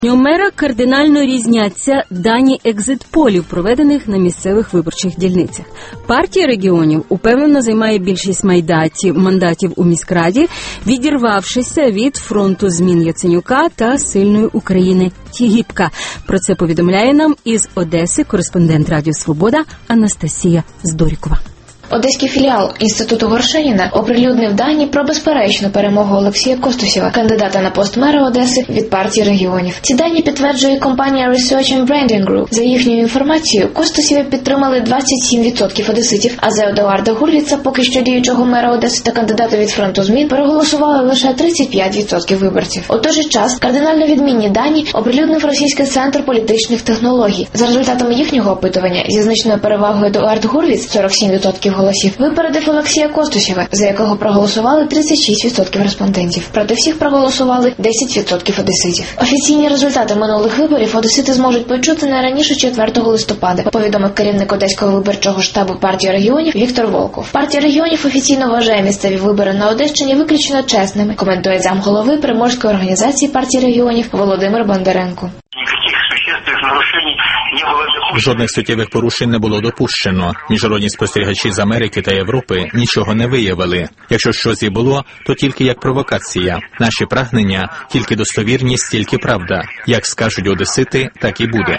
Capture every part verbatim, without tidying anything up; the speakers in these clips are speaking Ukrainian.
У мера кардинально різняться дані екзит-полів, проведених на місцевих виборчих дільницях. Партія регіонів упевнено займає більшість мандатів, мандатів у міськраді, відірвавшися від фронту змін Яценюка та сильної України Тігіпка. Про це повідомляє нам із Одеси кореспондент Радіо Свобода Анастасія Здорікова. Одеський філіал Інституту Горшеніна оприлюднив дані про безперечну перемогу Олексія Костусєва, кандидата на пост мера Одеси від партії регіонів. Ці дані підтверджує компанія Research and Branding Group. За їхньою інформацією, Костусєва підтримали двадцять сім відсотків одеситів, а за Едуарда Гурвіца, поки що діючого мера Одеси та кандидата від фронту змін, проголосували лише тридцять п'ять відсотків виборців. У той же час кардинально відмінні дані оприлюднив Російський центр політичних технологій. За результатами їхнього опитування зі значною перевагою Едуард Гурвіц – сорок сім відсотків голосів, випередив Олексія Костусєва, за якого проголосували тридцять шість відсотків респондентів. Проти всіх проголосували десять відсотків одеситів. Офіційні результати минулих виборів одесити зможуть почути не раніше четвертого листопада, повідомив керівник Одеського виборчого штабу партії регіонів Віктор Волков. Партія регіонів офіційно вважає місцеві вибори на Одещині виключно чесними, коментує замголови Приморської організації партії регіонів Володимир Бондаренко. Жодних суттєвих порушень не було допущено. Міжнародні спостерігачі з Америки та Європи нічого не виявили. Якщо щось і було, то тільки як провокація. Наші прагнення – тільки достовірність, тільки правда. Як скажуть одесити, так і буде.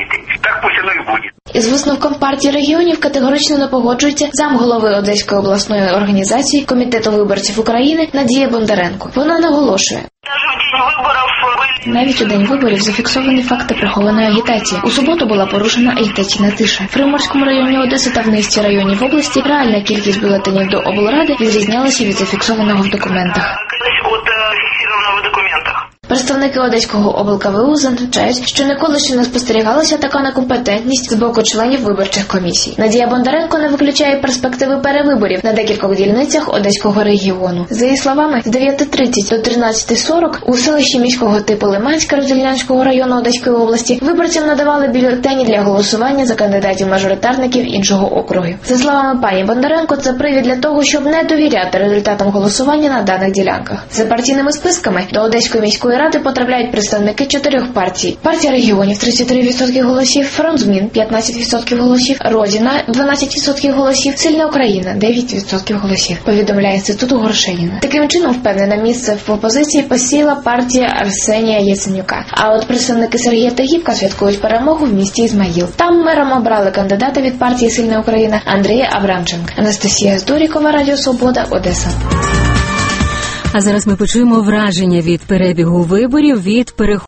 Із висновком партії регіонів категорично не погоджується замголови Одеської обласної організації Комітету виборців України Надія Бондаренко. Вона наголошує: навіть у день виборів зафіксовані факти прихованої агітації. У суботу була порушена агітаційна тиша. В Приморському районі Одеси та в низці районів області реальна кількість бюлетенів до облради відрізнялася від зафіксованого в документах. Представники Одеського облКВУ зазначають, що ніколи ще не спостерігалася така некомпетентність з боку членів виборчих комісій. Надія Бондаренко не виключає перспективи перевиборів на декількох дільницях Одеського регіону. За її словами, з дев'яти тридцять до тринадцяти сорок у селищі міського типу Лиманська Роздільнянського району Одеської області виборцям надавали бюлетені для голосування за кандидатів-мажоритарників іншого округу. За словами пані Бондаренко, це привід для того, щоб не довіряти результатам голосування на даних ділянках. За партійними списками до Одеської міської ради потрапляють представники чотирьох партій. Партія регіонів – тридцять три відсотки голосів, Фронт змін – п'ятнадцять відсотків голосів, Родина – дванадцять відсотків голосів, Сильна Україна – дев'ять відсотків голосів, повідомляє Інституту Горшеніна. Таким чином, впевнене місце в опозиції посіла партія Арсенія Яценюка. А от представники Сергія Тігіпка святкують перемогу в місті Ізмаїл. Там мером обрали кандидата від партії Сильна Україна Андрія Абрамченка. Анастасія Здорікова, Радіо Свобода, Одеса. А зараз ми почуємо враження від перебігу виборів, від переходу